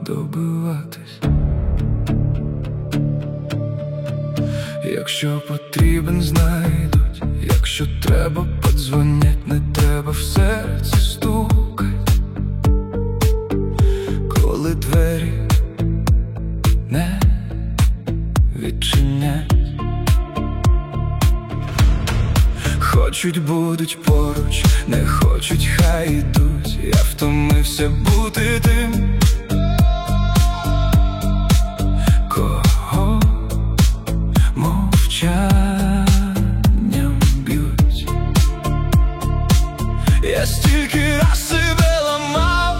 добиватись. Якщо потрібен, знайдуть. Якщо треба, подзвонять. Не треба в серці стукать, коли двері не відчинять. Хочуть, будуть поруч, не хочуть, хай ідуть. Я втомився бути тим, кого мовчанням б'ють. Я стільки раз себе ламав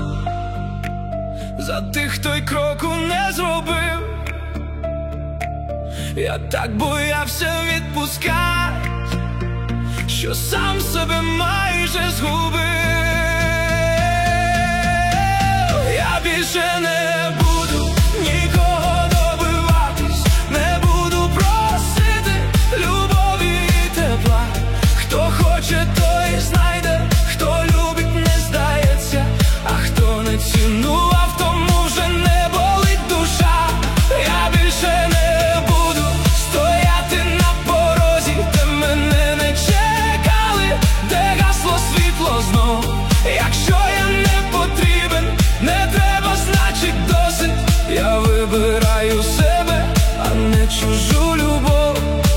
за тих, хто й кроку не зробив. Я так боявся відпускати, що сам себе майже згубив. Я більше не буду нікого добиватись, не буду просити любові і тепла. Хто хоче, той знайде, хто любить, не здається, а хто не цінував, тому вже не болить душа. Я більше не буду стояти на порозі, де мене не чекали, де гасло світло знов. Якщо я не потрібен, не треба, значить досить. Я вибираю себе, а не чужу любов.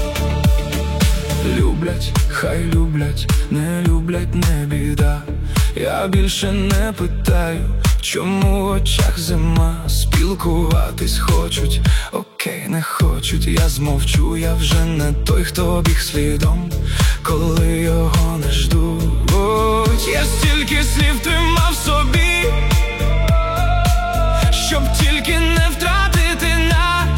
Люблять, хай люблять, не люблять, не біда. Я більше не питаю, чому в очах зима. Спілкуватись хочуть, окей, не хочуть. Я змовчу, я вже не той, хто біг слідом, коли його не ждуть. Я стільки слів тримав собі, щоб тільки не втратити нас.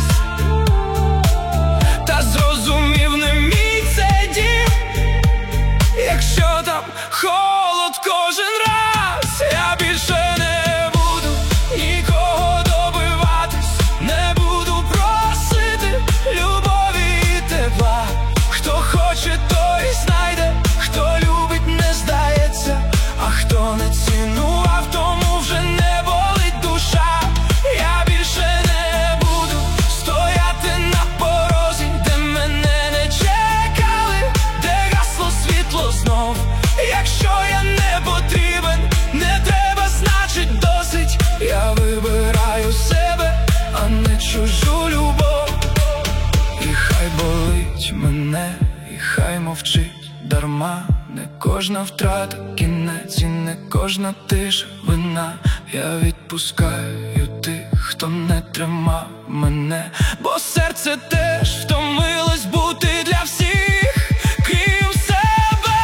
Та зрозумів, не мій цей дім, якщо там холод кожен раз. Я більше не буду нікого добиватись, не буду просити любові і тепла. Хто хоче, той знайде, хто любить, не здається, а хто не цінував, тому вже не болить душа. Я більше не буду стояти на порозі, де мене не чекали, де гасло світло знов. Якщо я не потрібен, не треба, значить досить. Я вибираю себе, а не чужу любов. І хай болить мене, і хай мовчить дарма. Не кожна втрата кінець, і не кожна тиша вина. Я відпускаю тих, хто не тримав мене, бо серце теж втомилось бути для всіх, крім себе.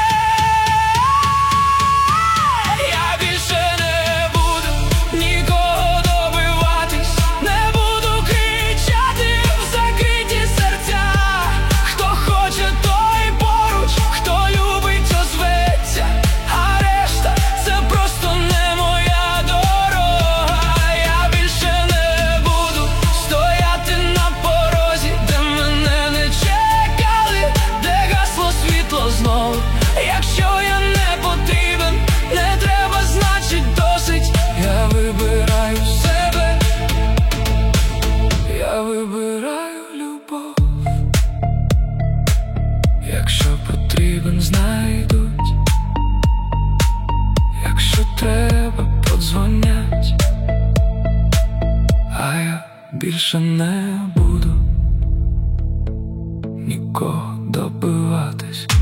Я більше не буду нікого добиватись, не буду кричати в закриті серця. Хто хоче, той поруч, хто любить, озветься, а решта – це просто не моя дорога. Я більше не буду стояти на порозі, де мене не чекали, де гасло світло знов. Якщо я не потрібен, не треба, значить досить. Я вибираю себе, я вибираю любов. Якщо потрібен, знайдуть. Якщо треба, подзвонять. А я більше не буду нікого добиватись.